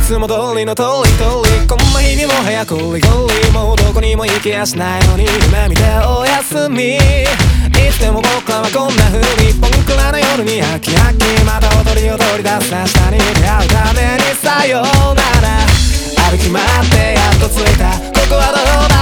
つも通りの通りこんな日々も早くゴリゴリもうどこにも行きやしないのに夢見ておやすみ。いつでも僕らはこんな風に僕らの夜にハキハキまた踊りを取り出す明日に出会うためにさようなら歩き回ってやっと着いたここはどうだ